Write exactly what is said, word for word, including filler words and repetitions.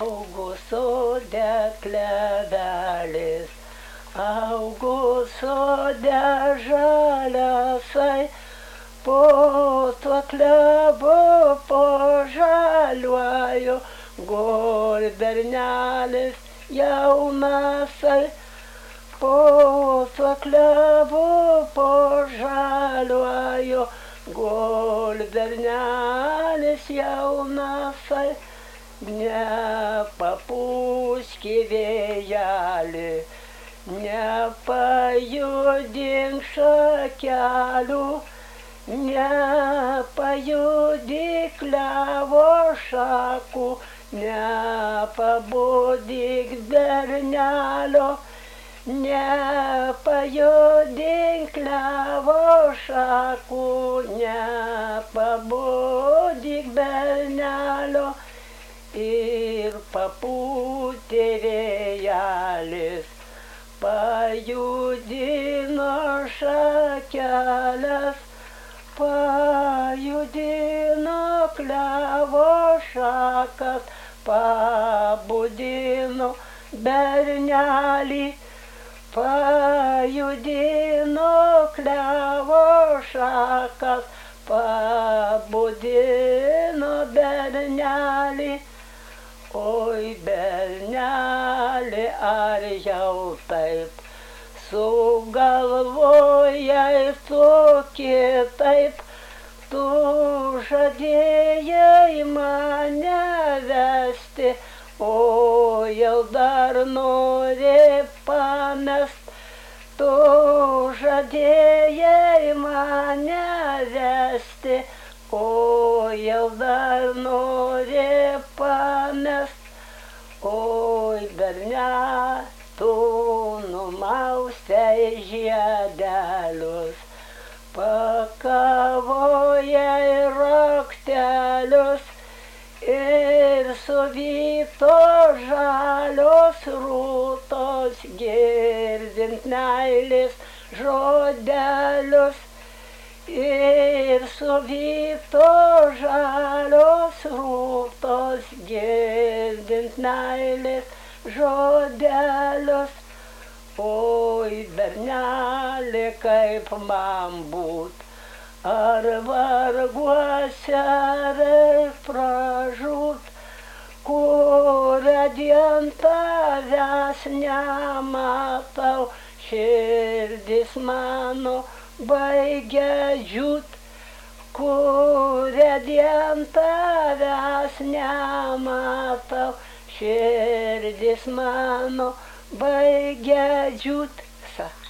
Augo sode klevelis, augo sode žaliasai, po tuo klevu po žaliuoju, guli bernelis jaunasai, po tuo klevu po žaliuoju, guli bernelis jaunasai. Nepapūski vėjelį, nepajudink šakelių, nepajudink klevo šakų, nepabudik bernelio, nepajudink klevo šakų, nepabudik bernelio. Ir papūtė vėjelis, pajudino šakeles, pajudino klevo šakas, pabudino bernelį, pajudino klevo šakas, pabudino bernelį. Oi, berneli, ar jau taip sugalvojai tu kitaip, tu žadėjai mane vesti, o jau dar nori pamest, tu žadėjai mane vesti, o jau dar nori pamest. Oi, berne, tu numaustei žiedelius, pakavojai raktelius ir suvyto žalios rūtos, girdint meilės žodelius. Ir suvyto žalios rūtos, girdint meilės žodelius. Oi, berneli, kaip man būt, ar varguose reik pražūt, kuria dien tavęs nematau, širdis mano baigia džiūt, kuria dien tavęs nematau, širdis mano baigia džiūt.